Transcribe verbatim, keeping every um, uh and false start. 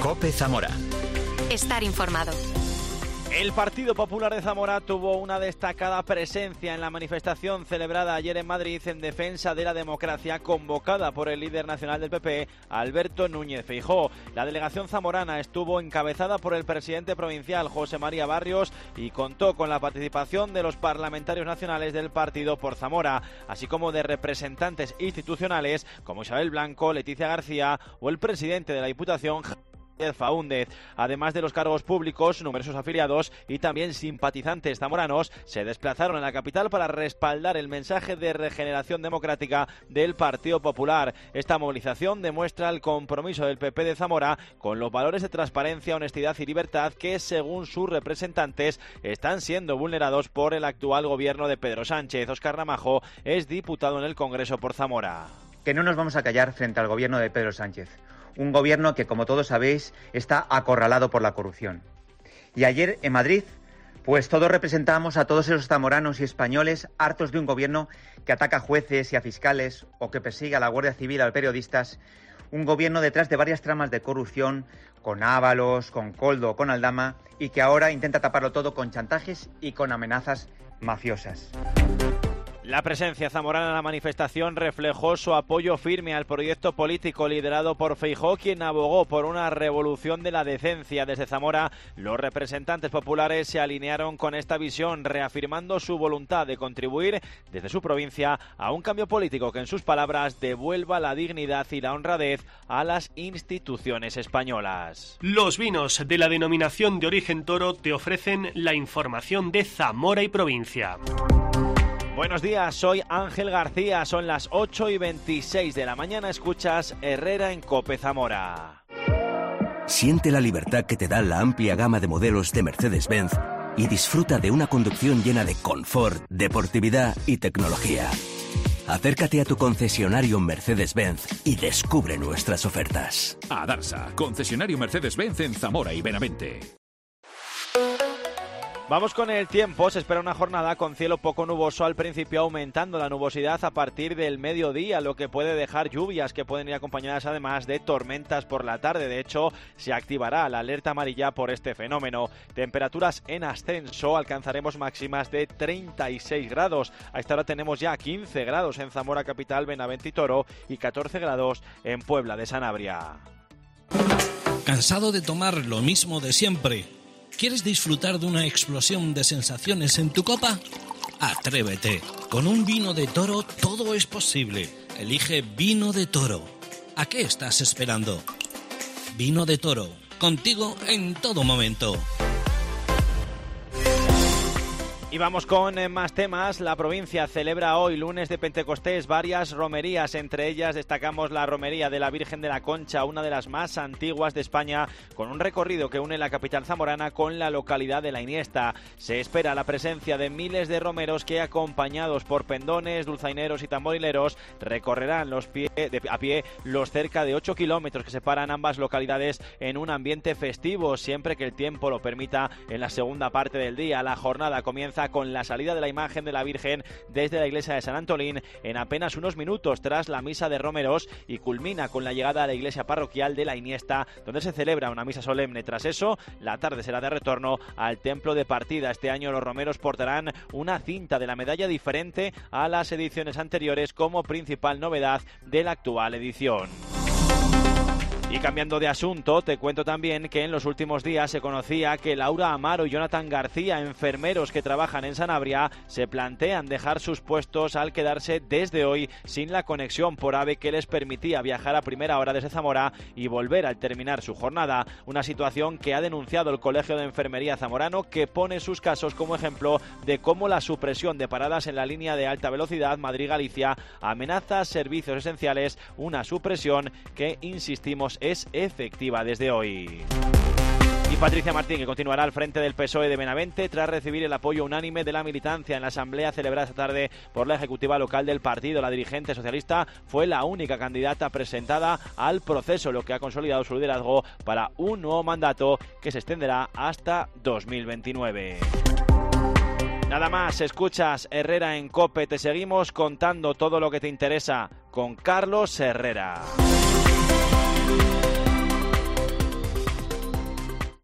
COPE Zamora. Estar informado. El Partido Popular de Zamora tuvo una destacada presencia en la manifestación celebrada ayer en Madrid en defensa de la democracia, convocada por el líder nacional del P P, Alberto Núñez Feijóo. La delegación zamorana estuvo encabezada por el presidente provincial, José María Barrios, y contó con la participación de los parlamentarios nacionales del partido por Zamora, así como de representantes institucionales como Isabel Blanco, Leticia García o el presidente de la Diputación, Faúndez. Además de los cargos públicos, numerosos afiliados y también simpatizantes zamoranos se desplazaron a la capital para respaldar el mensaje de regeneración democrática del Partido Popular. Esta movilización demuestra el compromiso del P P de Zamora con los valores de transparencia, honestidad y libertad que, según sus representantes, están siendo vulnerados por el actual gobierno de Pedro Sánchez. Óscar Ramajo es diputado en el Congreso por Zamora. Que no nos vamos a callar frente al gobierno de Pedro Sánchez. Un gobierno que, como todos sabéis, está acorralado por la corrupción. Y ayer, en Madrid, pues todos representamos a todos esos zamoranos y españoles hartos de un gobierno que ataca a jueces y a fiscales o que persigue a la Guardia Civil, a periodistas. Un gobierno detrás de varias tramas de corrupción, con Ábalos, con Koldo, con Aldama, y que ahora intenta taparlo todo con chantajes y con amenazas mafiosas. La presencia zamorana en la manifestación reflejó su apoyo firme al proyecto político liderado por Feijóo, quien abogó por una revolución de la decencia. Desde Zamora, los representantes populares se alinearon con esta visión, reafirmando su voluntad de contribuir desde su provincia a un cambio político que, en sus palabras, devuelva la dignidad y la honradez a las instituciones españolas. Los vinos de la denominación de origen Toro te ofrecen la información de Zamora y provincia. Buenos días, soy Ángel García, son las ocho y veintiséis de la mañana, escuchas Herrera en COPE Zamora. Siente la libertad que te da la amplia gama de modelos de Mercedes-Benz y disfruta de una conducción llena de confort, deportividad y tecnología. Acércate a tu concesionario Mercedes-Benz y descubre nuestras ofertas. Adarsa, concesionario Mercedes-Benz en Zamora y Benavente. Vamos con el tiempo. Se espera una jornada con cielo poco nuboso al principio, aumentando la nubosidad a partir del mediodía, lo que puede dejar lluvias que pueden ir acompañadas además de tormentas por la tarde. De hecho, se activará la alerta amarilla por este fenómeno. Temperaturas en ascenso, alcanzaremos máximas de treinta y seis grados. A esta hora tenemos ya quince grados en Zamora capital, Benavente y Toro y catorce grados en Puebla de Sanabria. ¿Cansado de tomar lo mismo de siempre? ¿Quieres disfrutar de una explosión de sensaciones en tu copa? Atrévete. Con un vino de Toro todo es posible. Elige Vino de Toro. ¿A qué estás esperando? Vino de Toro. Contigo en todo momento. Y vamos con más temas. La provincia celebra hoy, lunes de Pentecostés, varias romerías. Entre ellas destacamos la romería de la Virgen de la Concha, una de las más antiguas de España, con un recorrido que une la capital zamorana con la localidad de La Iniesta. Se espera la presencia de miles de romeros que, acompañados por pendones, dulzaineros y tamborileros, recorrerán los pie, de, a pie los cerca de ocho kilómetros que separan ambas localidades en un ambiente festivo, siempre que el tiempo lo permita en la segunda parte del día. La jornada comienza con la salida de la imagen de la Virgen desde la iglesia de San Antolín en apenas unos minutos tras la misa de romeros y culmina con la llegada a la iglesia parroquial de La Iniesta, donde se celebra una misa solemne. Tras eso, la tarde será de retorno al templo de partida. Este año los romeros portarán una cinta de la medalla diferente a las ediciones anteriores, como principal novedad de la actual edición. Y cambiando de asunto, te cuento también que en los últimos días se conocía que Laura Amaro y Jonathan García, enfermeros que trabajan en Sanabria, se plantean dejar sus puestos al quedarse desde hoy sin la conexión por AVE que les permitía viajar a primera hora desde Zamora y volver al terminar su jornada. Una situación que ha denunciado el Colegio de Enfermería Zamorano, que pone sus casos como ejemplo de cómo la supresión de paradas en la línea de alta velocidad Madrid-Galicia amenaza servicios esenciales, una supresión que, insistimos, es efectiva desde hoy. Y Patricia Martín, que continuará al frente del P S O E de Benavente tras recibir el apoyo unánime de la militancia en la asamblea celebrada esta tarde por la ejecutiva local del partido. La dirigente socialista fue la única candidata presentada al proceso, lo que ha consolidado su liderazgo para un nuevo mandato que se extenderá hasta dos mil veintinueve. Nada más, escuchas Herrera en COPE. Te seguimos contando todo lo que te interesa con Carlos Herrera.